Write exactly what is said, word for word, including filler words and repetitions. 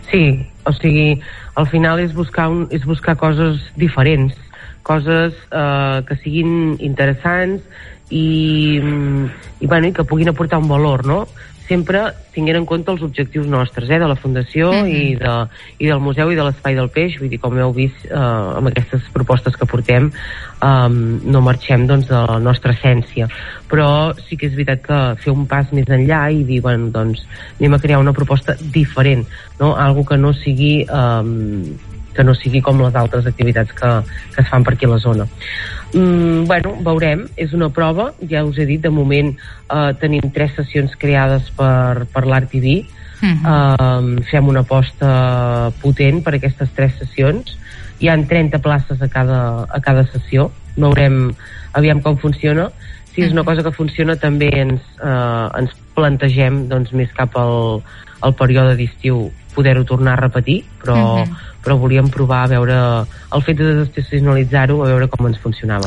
Sí, o sigui, al final és buscar, un, és buscar coses diferents, coses eh, que siguin interessants i, i, bueno, i que puguin aportar un valor, no? Sempre tinguent en compte els objectius nostres, eh, de la Fundació mm-hmm. i, de, i del Museu i de l'Espai del Peix. Vull dir, com heu vist, eh, amb aquestes propostes que portem, eh, no marxem, doncs, de la nostra essència. Però sí que és veritat que fer un pas més enllà i dir, bueno, doncs, anem a crear una proposta diferent, no? Algo que no sigui... Eh, que no sigui com les altres activitats que, que es fan per aquí a la zona. Mm, bueno, veurem, és una prova, ja us he dit, de moment eh, tenim tres sessions creades per, per l'Art T V, uh-huh. eh, fem una aposta potent per aquestes tres sessions, hi han trenta places a cada, a cada sessió, veurem aviam com funciona. Si és una cosa que funciona, també ens, eh, ens plantegem, doncs, més cap al, al període d'estiu poder-ho tornar a repetir, però, uh-huh. però volíem provar a veure el fet de desestacionalitzar-ho, a veure com ens funcionava.